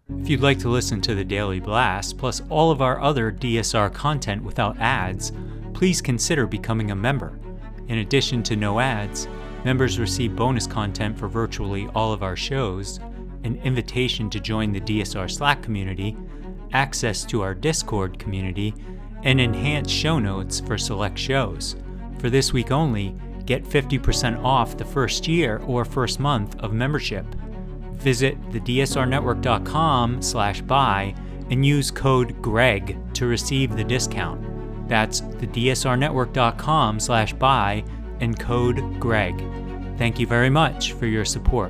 If you'd like to listen to the Daily Blast, plus all of our other DSR content without ads, please consider becoming a member. In addition to no ads, members receive bonus content for virtually all of our shows, an invitation to join the DSR Slack community, access to our Discord community, and enhanced show notes for select shows. For this week only, get 50% off the first year or first month of membership. Visit thedsrnetwork.com/buy and use code GREG to receive the discount. That's thedsrnetwork.com/buy and code GREG. Thank you very much for your support.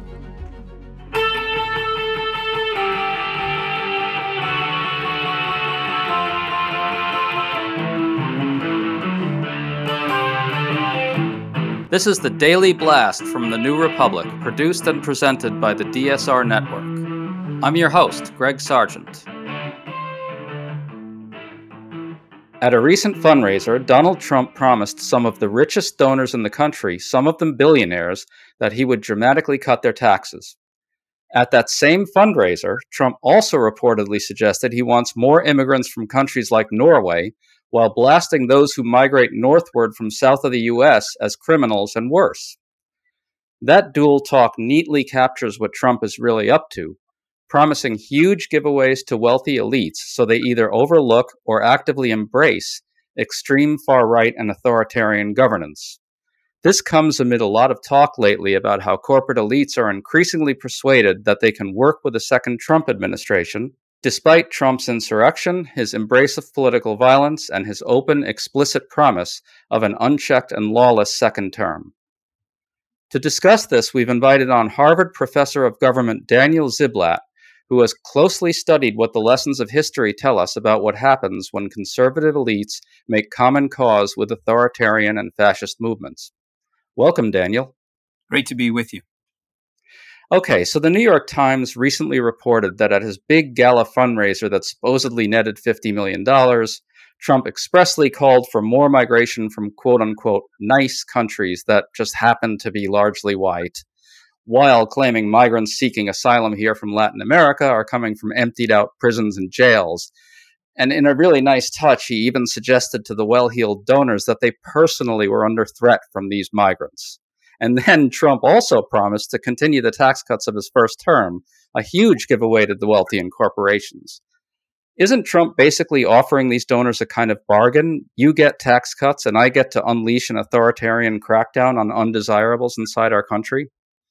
This is the Daily Blast from the New Republic, produced and presented by the DSR Network. I'm your host, Greg Sargent. At a recent fundraiser, Donald Trump promised some of the richest donors in the country, some of them billionaires, that he would dramatically cut their taxes. At that same fundraiser, Trump also reportedly suggested he wants more immigrants from countries like Norway, while blasting those who migrate northward from south of the U.S. as criminals and worse. That dual talk neatly captures what Trump is really up to, promising huge giveaways to wealthy elites so they either overlook or actively embrace extreme far-right and authoritarian governance. This comes amid a lot of talk lately about how corporate elites are increasingly persuaded that they can work with a second Trump administration, despite Trump's insurrection, his embrace of political violence, and his open, explicit promise of an unchecked and lawless second term. To discuss this, we've invited on Harvard professor of government Daniel Ziblatt, who has closely studied what the lessons of history tell us about what happens when conservative elites make common cause with authoritarian and fascist movements. Welcome, Daniel. Great to be with you. Okay, so the New York Times recently reported that at his big gala fundraiser that supposedly netted $50 million, Trump expressly called for more migration from quote-unquote nice countries that just happen to be largely white, while claiming migrants seeking asylum here from Latin America are coming from emptied-out prisons and jails. And in a really nice touch, he even suggested to the well-heeled donors that they personally were under threat from these migrants. And then Trump also promised to continue the tax cuts of his first term, a huge giveaway to the wealthy and corporations. Isn't Trump basically offering these donors a kind of bargain? You get tax cuts and I get to unleash an authoritarian crackdown on undesirables inside our country?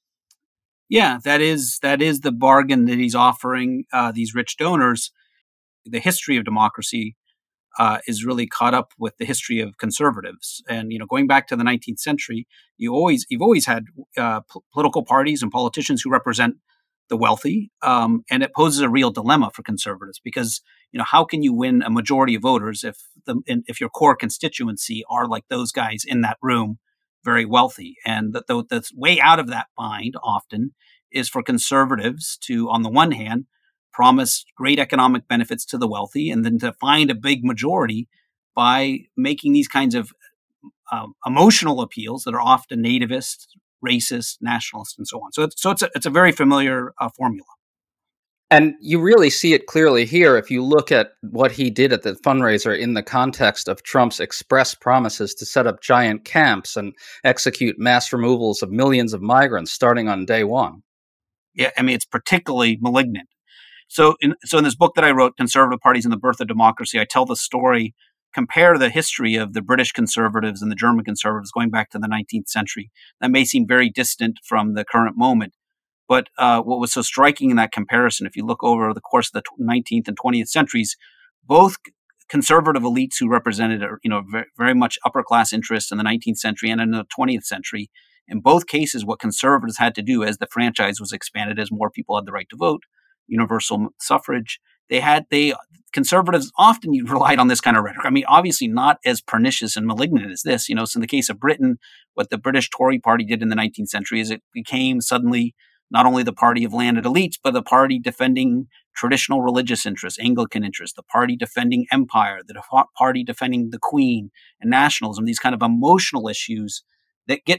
Yeah, that is the bargain that he's offering these rich donors. The history of democracy is really caught up with the history of conservatives, and going back to the 19th century, you've always had political parties and politicians who represent the wealthy, and it poses a real dilemma for conservatives because how can you win a majority of voters if your core constituency are like those guys in that room, very wealthy, and the way out of that bind often is for conservatives to, on the one hand, promise great economic benefits to the wealthy, and then to find a big majority by making these kinds of emotional appeals that are often nativist, racist, nationalist, and so on. So it's a very familiar formula. And you really see it clearly here if you look at what he did at the fundraiser in the context of Trump's express promises to set up giant camps and execute mass removals of millions of migrants starting on day one. Yeah, I mean, it's particularly malignant. So in this book that I wrote, Conservative Parties and the Birth of Democracy, I tell the story, compare the history of the British conservatives and the German conservatives going back to the 19th century. That may seem very distant from the current moment, but what was so striking in that comparison, if you look over the course of the 19th and 20th centuries, both conservative elites who represented very much upper class interests in the 19th century and in the 20th century, in both cases, what conservatives had to do as the franchise was expanded, as more people had the right to vote, universal suffrage, conservatives often relied on this kind of rhetoric. I mean, obviously not as pernicious and malignant as this. So in the case of Britain, what the British Tory party did in the 19th century is it became suddenly not only the party of landed elites, but the party defending traditional religious interests, Anglican interests, the party defending empire, the party defending the Queen and nationalism, these kind of emotional issues that get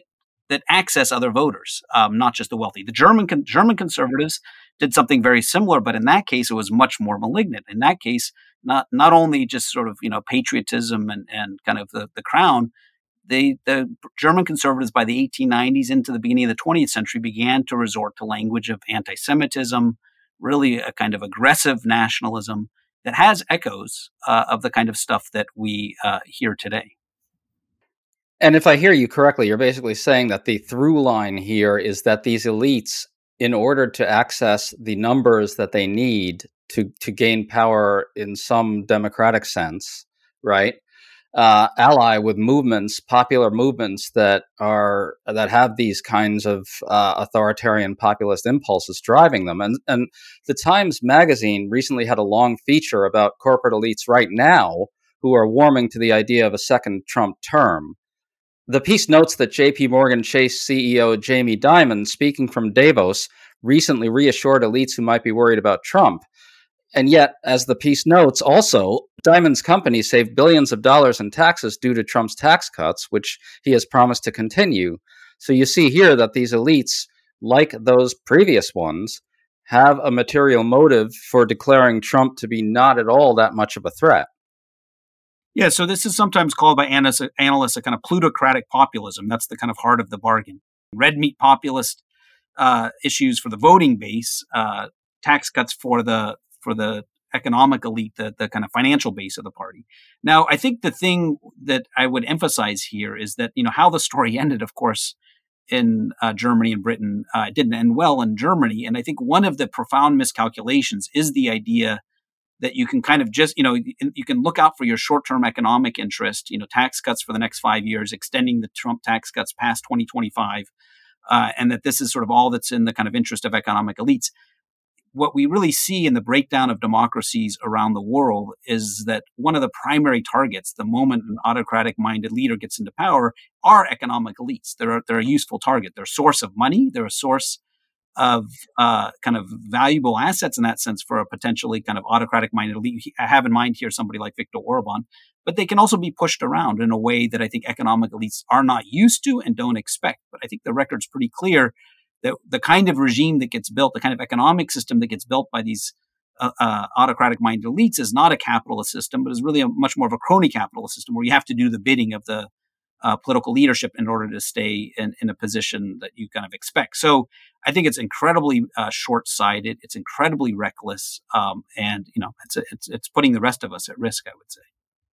that access other voters, not just the wealthy. The German conservatives did something very similar, but in that case, it was much more malignant. In that case, not only just sort of patriotism and kind of the crown. The German conservatives by the 1890s into the beginning of the 20th century began to resort to language of anti-Semitism, really a kind of aggressive nationalism that has echoes of the kind of stuff that we hear today. And if I hear you correctly, you're basically saying that the through line here is that these elites, in order to access the numbers that they need to gain power in some democratic sense, right, ally with movements, popular movements that have these kinds of authoritarian populist impulses driving them. And the Times Magazine recently had a long feature about corporate elites right now who are warming to the idea of a second Trump term. The piece notes that JP Morgan Chase CEO Jamie Dimon, speaking from Davos, recently reassured elites who might be worried about Trump. And yet, as the piece notes, also, Dimon's company saved billions of dollars in taxes due to Trump's tax cuts, which he has promised to continue. So you see here that these elites, like those previous ones, have a material motive for declaring Trump to be not at all that much of a threat. Yeah, so this is sometimes called by analysts a kind of plutocratic populism. That's the kind of heart of the bargain. Red meat populist issues for the voting base, tax cuts for the economic elite, the kind of financial base of the party. Now, I think the thing that I would emphasize here is that how the story ended, of course, in Germany and Britain, it didn't end well in Germany. And I think one of the profound miscalculations is the idea that you can kind of just, you can look out for your short-term economic interest, tax cuts for the next 5 years, extending the Trump tax cuts past 2025, and that this is sort of all that's in the kind of interest of economic elites. What we really see in the breakdown of democracies around the world is that one of the primary targets, the moment an autocratic-minded leader gets into power, are economic elites. They're a useful target. They're a source of money. They're a source of kind of valuable assets in that sense for a potentially kind of autocratic-minded elite. I have in mind here somebody like Viktor Orban, but they can also be pushed around in a way that I think economic elites are not used to and don't expect. But I think the record's pretty clear that the kind of regime that gets built, the kind of economic system that gets built by these autocratic-minded elites is not a capitalist system, but is really a much more of a crony capitalist system where you have to do the bidding of the political leadership in order to stay in a position that you kind of expect. So I think it's incredibly short-sighted. It's incredibly reckless, and it's putting the rest of us at risk, I would say.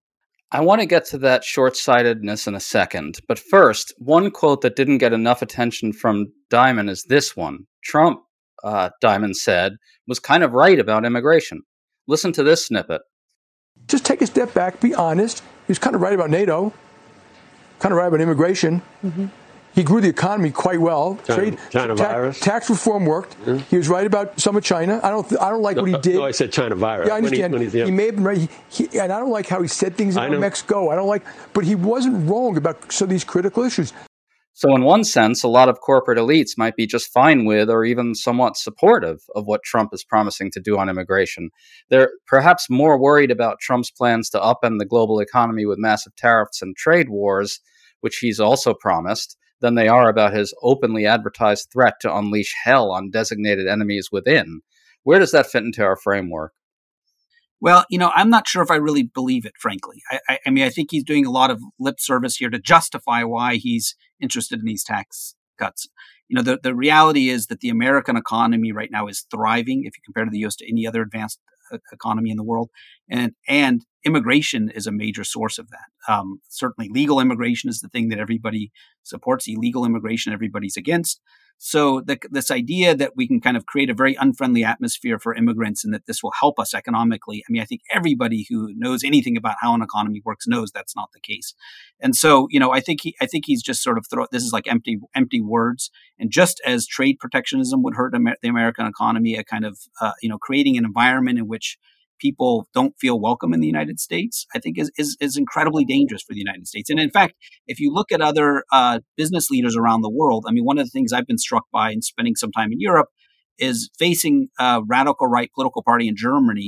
I want to get to that short-sightedness in a second, but first, one quote that didn't get enough attention from Dimon is this one. Trump, Dimon said, was kind of right about immigration. Listen to this snippet. Just take a step back, be honest. He was kind of right about NATO. Kind of right about immigration. Mm-hmm. He grew the economy quite well. China virus. Tax reform worked. Mm-hmm. He was right about some of China. I don't like what he did. No, I said China virus. Yeah, I understand. He may have been right. And I don't like how he said things about Mexico. But he wasn't wrong about some of these critical issues. So in one sense, a lot of corporate elites might be just fine with or even somewhat supportive of what Trump is promising to do on immigration. They're perhaps more worried about Trump's plans to upend the global economy with massive tariffs and trade wars, which he's also promised, than they are about his openly advertised threat to unleash hell on designated enemies within. Where does that fit into our framework? Well, I'm not sure if I really believe it, frankly. I mean, I think he's doing a lot of lip service here to justify why he's interested in these tax cuts. The reality is that the American economy right now is thriving if you compare to the U.S. to any other advanced economy in the world. And immigration is a major source of that. Certainly legal immigration is the thing that everybody supports. Illegal immigration, everybody's against. So this idea that we can kind of create a very unfriendly atmosphere for immigrants and that this will help us economically. I mean, I think everybody who knows anything about how an economy works knows that's not the case. And so, I think he's just sort of this is like empty words. And just as trade protectionism would hurt the American economy, a kind of, creating an environment in which people don't feel welcome in the United States, I think is incredibly dangerous for the United States. And in fact, if you look at other business leaders around the world, I mean, one of the things I've been struck by in spending some time in Europe is facing a radical right political party in Germany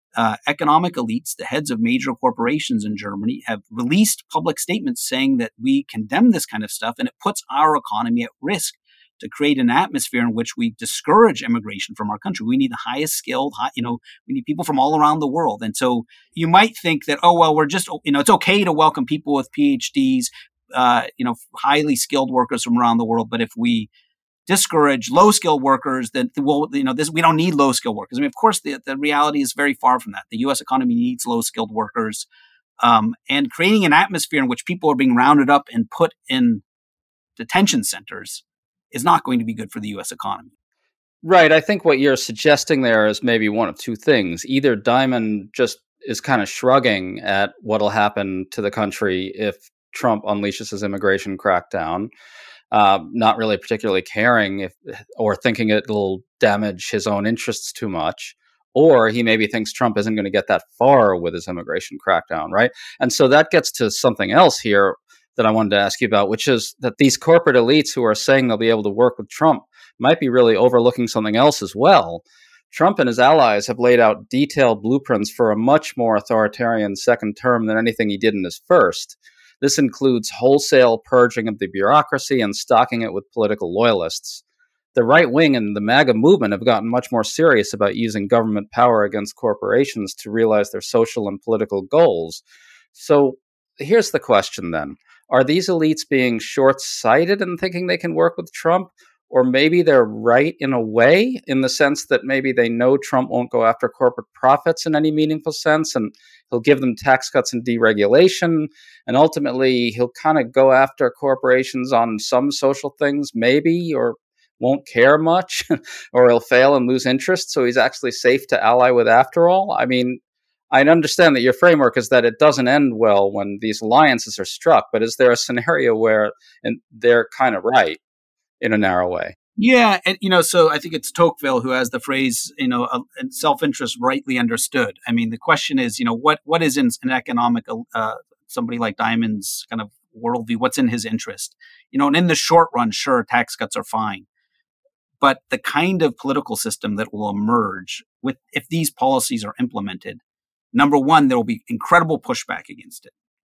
economic elites, the heads of major corporations in Germany, have released public statements saying that we condemn this kind of stuff and it puts our economy at risk to create an atmosphere in which we discourage immigration from our country. We need the highest skilled, we need people from all around the world. And so you might think that, oh, well, we're just, it's okay to welcome people with PhDs, highly skilled workers from around the world. But if we discourage low skilled workers, then we don't need low skilled workers. I mean, of course, the reality is very far from that. The U.S. economy needs low skilled workers, and creating an atmosphere in which people are being rounded up and put in detention centers is not going to be good for the U.S. economy. Right. I think what you're suggesting there is maybe one of two things. Either Diamond just is kind of shrugging at what'll happen to the country if Trump unleashes his immigration crackdown, not really particularly caring or thinking it'll damage his own interests too much. Or he maybe thinks Trump isn't going to get that far with his immigration crackdown, right? And so that gets to something else here that I wanted to ask you about, which is that these corporate elites who are saying they'll be able to work with Trump might be really overlooking something else as well. Trump and his allies have laid out detailed blueprints for a much more authoritarian second term than anything he did in his first. This includes wholesale purging of the bureaucracy and stocking it with political loyalists. The right wing and the MAGA movement have gotten much more serious about using government power against corporations to realize their social and political goals. So here's the question then. Are these elites being short-sighted and thinking they can work with Trump? Or maybe they're right in a way, in the sense that maybe they know Trump won't go after corporate profits in any meaningful sense, and he'll give them tax cuts and deregulation, and ultimately he'll kind of go after corporations on some social things, maybe, or won't care much, or he'll fail and lose interest, so he's actually safe to ally with after all. I mean, I understand that your framework is that it doesn't end well when these alliances are struck, but is there a scenario where they're kind of right in a narrow way? Yeah, and so I think it's Tocqueville who has the phrase, self-interest rightly understood. I mean, the question is, what is in an economic, somebody like Diamond's kind of worldview? What's in his interest? And in the short run, sure, tax cuts are fine, but the kind of political system that will emerge if these policies are implemented, number one, there will be incredible pushback against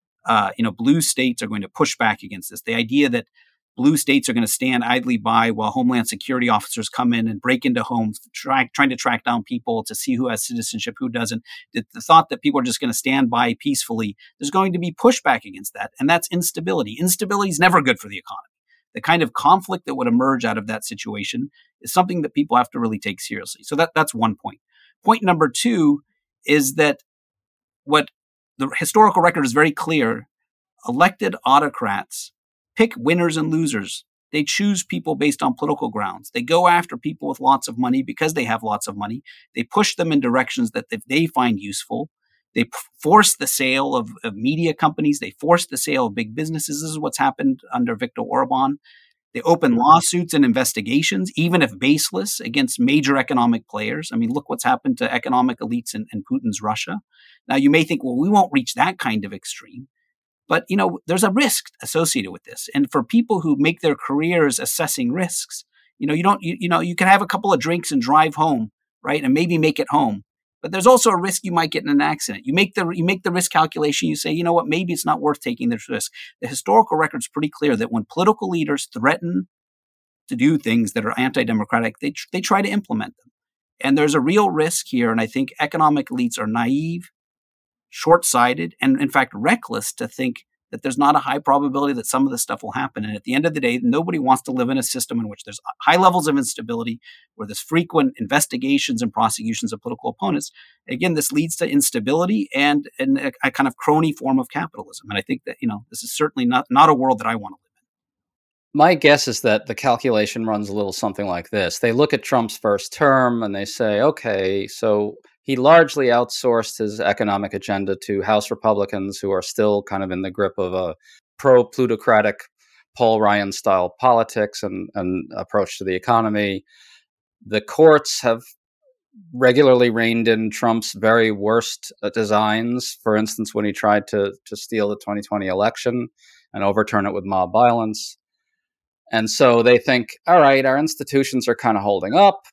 it. Blue states are going to push back against this. The idea that blue states are going to stand idly by while Homeland Security officers come in and break into homes, trying to track down people to see who has citizenship, who doesn't. The thought that people are just going to stand by peacefully, there's going to be pushback against that. And that's instability. Instability is never good for the economy. The kind of conflict that would emerge out of that situation is something that people have to really take seriously. So that's one point. Point number two is that what the historical record is very clear. Elected autocrats pick winners and losers. They choose people based on political grounds. They go after people with lots of money because they have lots of money. They push them in directions that they find useful. They force the sale of media companies. They force the sale of big businesses. This is what's happened under Viktor Orban. They open lawsuits and investigations, even if baseless, against major economic players. I mean, look what's happened to economic elites in Putin's Russia. Now, you may think, well, we won't reach that kind of extreme. But, there's a risk associated with this. And for people who make their careers assessing risks, you can have a couple of drinks and drive home, right? And maybe make it home. But there's also a risk you might get in an accident. You make the risk calculation. You say, you know what, maybe it's not worth taking this risk. The historical record's pretty clear that when political leaders threaten to do things that are anti-democratic, they try to implement them. And there's a real risk here. And I think economic elites are naive, short-sighted, and in fact reckless to think that there's not a high probability that some of this stuff will happen. And at the end of the day, nobody wants to live in a system in which there's high levels of instability, where there's frequent investigations and prosecutions of political opponents. Again, this leads to instability and a kind of crony form of capitalism. And I think that, this is certainly not a world that I want to live in. My guess is that the calculation runs a little something like this. They look at Trump's first term and they say, okay, so he largely outsourced his economic agenda to House Republicans who are still kind of in the grip of a pro-plutocratic Paul Ryan-style politics and approach to the economy. The courts have regularly reined in Trump's very worst designs. For instance, when he tried to steal the 2020 election and overturn it with mob violence. And so they think, all right, our institutions are kind of holding up.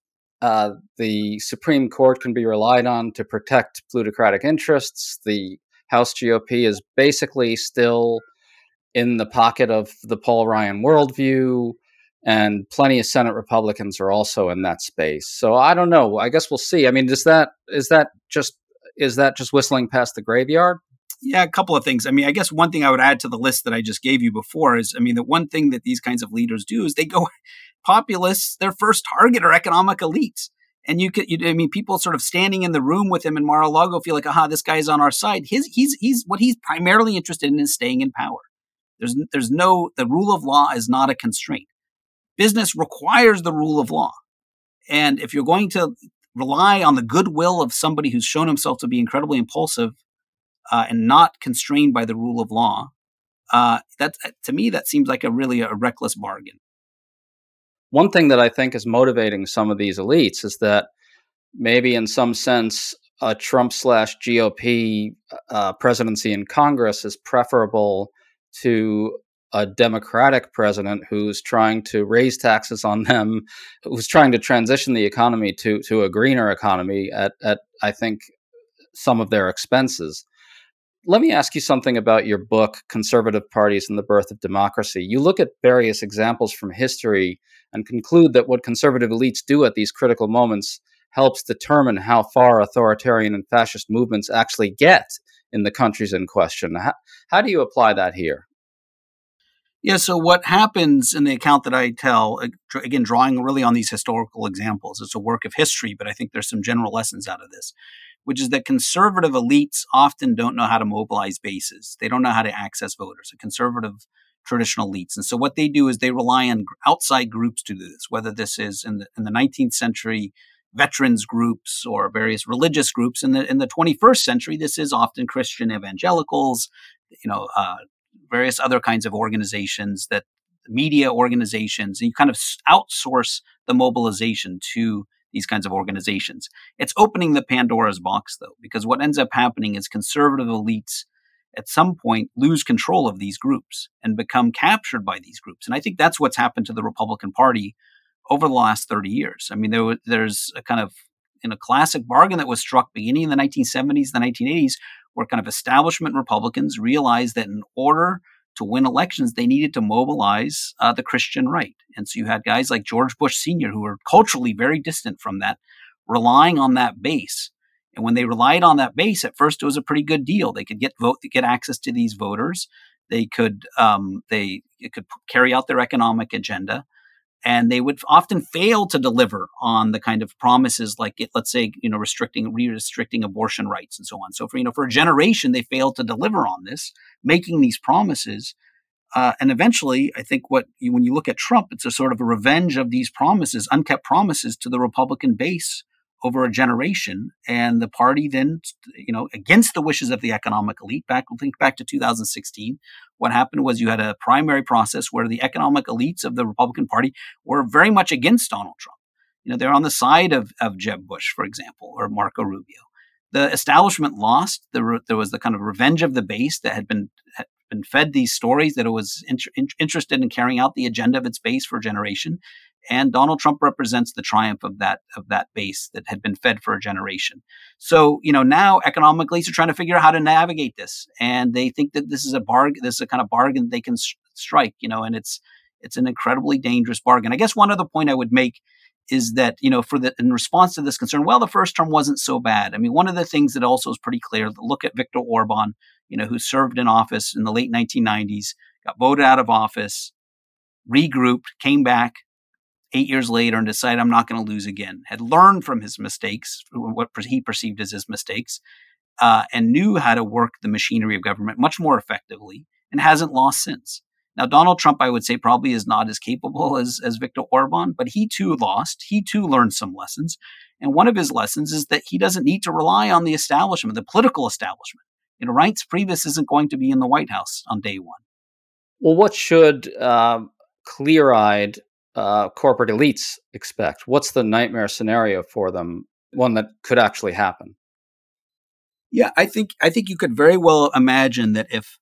the Supreme Court can be relied on to protect plutocratic interests. The House GOP is basically still in the pocket of the Paul Ryan worldview, and plenty of Senate Republicans are also in that space. So I don't know. I guess we'll see. I mean, is that just whistling past the graveyard? Yeah, a couple of things. I mean, I guess one thing I would add to the list that I just gave you before is, I mean, the one thing that these kinds of leaders do is they go populists. Their first target are economic elites. And I mean, people sort of standing in the room with him in Mar-a-Lago feel like, aha, this guy's on our side. What he's primarily interested in is staying in power. The rule of law is not a constraint. Business requires the rule of law. And if you're going to rely on the goodwill of somebody who's shown himself to be incredibly impulsive and not constrained by the rule of law, to me, that seems like a reckless bargain. One thing that I think is motivating some of these elites is that maybe in some sense, a Trump/GOP presidency in Congress is preferable to a Democratic president who's trying to raise taxes on them, who's trying to transition the economy to a greener economy at I think, some of their expenses. Let me ask you something about your book, Conservative Parties and the Birth of Democracy. You look at various examples from history and conclude that what conservative elites do at these critical moments helps determine how far authoritarian and fascist movements actually get in the countries in question. How do you apply that here? Yeah, so what happens in the account that I tell, again, drawing really on these historical examples, it's a work of history, but I think there's some general lessons out of this, which is that conservative elites often don't know how to mobilize bases. They don't know how to access voters, a conservative traditional elites. And so what they do is they rely on outside groups to do this, whether this is in the 19th century veterans groups or various religious groups. In the 21st century, this is often Christian evangelicals, various other kinds of organizations, that media organizations, and you kind of outsource the mobilization to these kinds of organizations. It's opening the Pandora's box, though, because what ends up happening is conservative elites at some point lose control of these groups and become captured by these groups. And I think that's what's happened to the Republican Party over the last 30 years. I mean, there's a kind of, in a classic bargain that was struck beginning in the 1970s, the 1980s, where kind of establishment Republicans realized that in order to win elections, they needed to mobilize the Christian right. And so you had guys like George Bush Sr., who were culturally very distant from that, relying on that base. And when they relied on that base, at first it was a pretty good deal. They could get access to these voters. They could carry out their economic agenda. And they would often fail to deliver on the kind of promises, like, let's say, restricting abortion rights and so on. So for a generation, they failed to deliver on this, making these promises. And eventually, I think when you look at Trump, it's a sort of a revenge of these promises, unkept promises to the Republican base over a generation. And the party then, against the wishes of the economic elite, think back to 2016, what happened was you had a primary process where the economic elites of the Republican Party were very much against Donald Trump. They're on the side of Jeb Bush, for example, or Marco Rubio. The establishment lost. There was the kind of revenge of the base that had been fed these stories that it was interested in carrying out the agenda of its base for a generation. And Donald Trump represents the triumph of that base that had been fed for a generation. So, now economic elites are trying to figure out how to navigate this. And they think that this is a bargain, this is a kind of bargain they can strike, and it's an incredibly dangerous bargain. I guess one other point I would make is that, in response to this concern, well, the first term wasn't so bad. I mean, one of the things that also is pretty clear, look at Viktor Orban, who served in office in the late 1990s, got voted out of office, regrouped, came back 8 years later and decided, I'm not going to lose again, had learned from his mistakes, what he perceived as his mistakes, and knew how to work the machinery of government much more effectively, and hasn't lost since. Now, Donald Trump, I would say, probably is not as capable as Viktor Orban, but he too lost. He too learned some lessons. And one of his lessons is that he doesn't need to rely on the establishment, the political establishment. Reince Priebus isn't going to be in the White House on day one. Well, what should clear-eyed corporate elites expect? What's the nightmare scenario for them, one that could actually happen? Yeah, I think you could very well imagine that if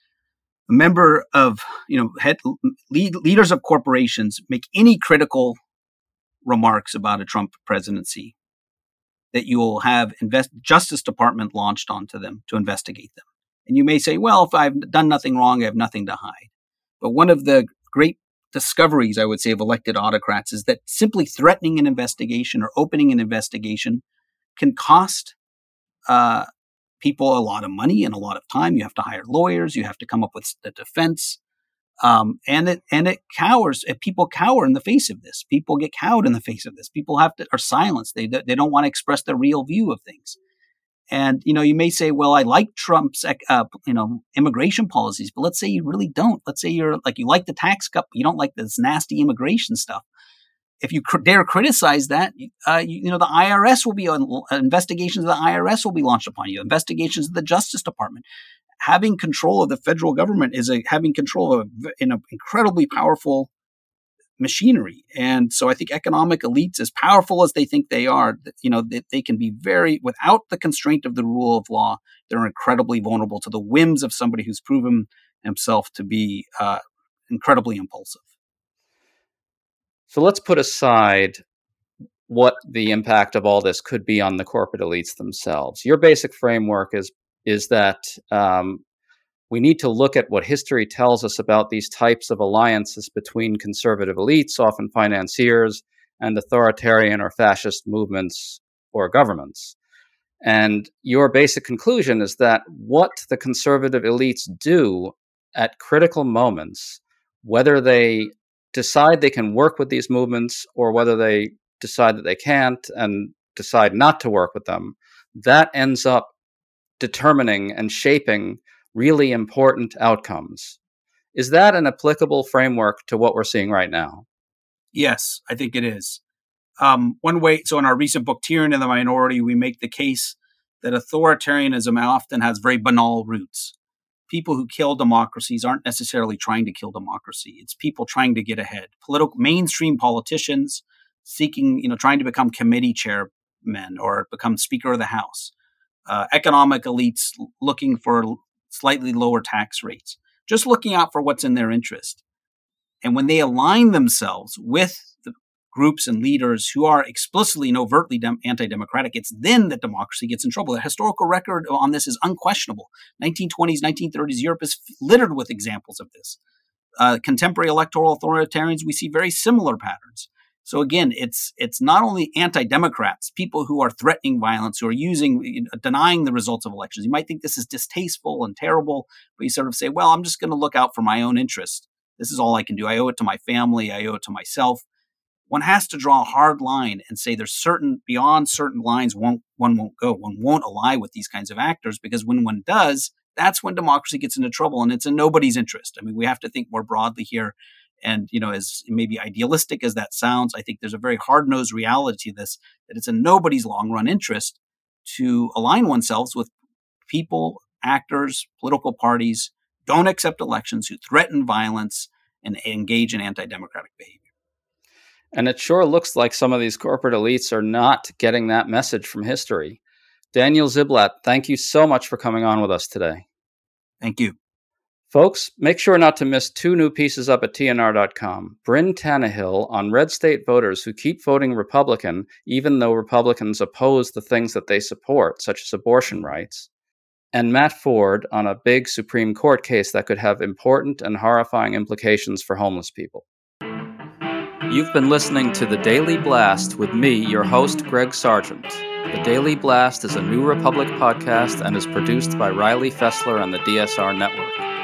a member of, leaders of corporations make any critical remarks about a Trump presidency, that you will have Justice Department launched onto them to investigate them. And you may say, well, if I've done nothing wrong, I have nothing to hide. But one of the great discoveries, I would say, of elected autocrats is that simply threatening an investigation or opening an investigation can cost people a lot of money and a lot of time. You have to hire lawyers. You have to come up with the defense. And it cowers. People cower in the face of this. People get cowed in the face of this. People are silenced. They don't want to express their real view of things. And, you may say, well, I like Trump's, immigration policies, but let's say you really don't. Let's say you like the tax cut, but you don't like this nasty immigration stuff. If you dare criticize that, the IRS will be investigations of the IRS will be launched upon you. Investigations of the Justice Department. Having control of the federal government is having control of an incredibly powerful machinery. And so I think economic elites, as powerful as they think they are, they can be without the constraint of the rule of law, they're incredibly vulnerable to the whims of somebody who's proven himself to be incredibly impulsive. So let's put aside what the impact of all this could be on the corporate elites themselves. Your basic framework is that we need to look at what history tells us about these types of alliances between conservative elites, often financiers, and authoritarian or fascist movements or governments. And your basic conclusion is that what the conservative elites do at critical moments, whether they decide they can work with these movements or whether they decide that they can't and decide not to work with them, that ends up determining and shaping really important outcomes. Is that an applicable framework to what we're seeing right now? Yes, I think it is. One way, so in our recent book, Tyranny of the Minority, we make the case that authoritarianism often has very banal roots. People who kill democracies aren't necessarily trying to kill democracy. It's people trying to get ahead. Mainstream politicians seeking, trying to become committee chairmen or become Speaker of the House. Economic elites looking for slightly lower tax rates, just looking out for what's in their interest. And when they align themselves with the groups and leaders who are explicitly and overtly anti-democratic, it's then that democracy gets in trouble. The historical record on this is unquestionable. 1920s, 1930s, Europe is littered with examples of this. Contemporary electoral authoritarians, we see very similar patterns. So again, it's not only anti-democrats, people who are threatening violence, who are denying the results of elections. You might think this is distasteful and terrible, but you sort of say, well, I'm just going to look out for my own interest. This is all I can do. I owe it to my family. I owe it to myself. One has to draw a hard line and say there's beyond certain lines one won't go. One won't ally with these kinds of actors, because when one does, that's when democracy gets into trouble, and it's in nobody's interest. I mean, we have to think more broadly here. And, as maybe idealistic as that sounds, I think there's a very hard-nosed reality to this, that it's in nobody's long-run interest to align oneself with people, actors, political parties, don't accept elections, who threaten violence and engage in anti-democratic behavior. And it sure looks like some of these corporate elites are not getting that message from history. Daniel Ziblatt, thank you so much for coming on with us today. Thank you. Folks, make sure not to miss 2 new pieces up at TNR.com. Bryn Tannehill on red state voters who keep voting Republican even though Republicans oppose the things that they support, such as abortion rights. And Matt Ford on a big Supreme Court case that could have important and horrifying implications for homeless people. You've been listening to The Daily Blast with me, your host, Greg Sargent. The Daily Blast is a New Republic podcast and is produced by Riley Fessler and the DSR Network.